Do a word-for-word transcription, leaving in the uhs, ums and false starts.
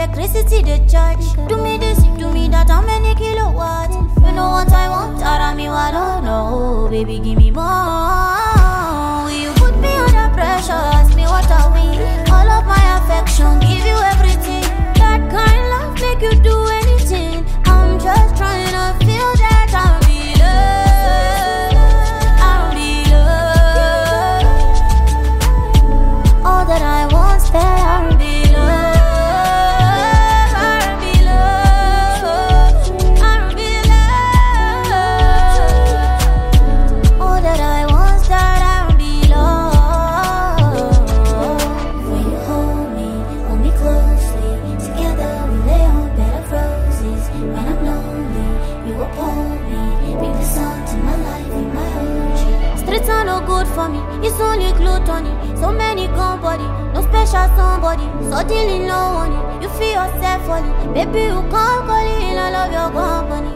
electricity they charge. Do me this, do me that, how many kilowatts? You know what I want, I me what I don't know. Baby, give me more. Will you put me under pressure? Ask me what are we? All of my affection, give you everything. That kind of love make you do anything. I'm just trying to feel that I'm be loved. I'm be loved. All that I want, that I'm be loved. I'm be loved. I'm be loved. All that I want, that I'm be loved. When you hold me, hold me closely. Together we lay on bed of roses. When I'm lonely, you uphold me. Bring the sun to my life, in my ocean. Streets are no good for me, it's only gluttony. So many company, no special somebody. Suddenly no money, you feel yourself falling. Baby, you can't call it, I love your company.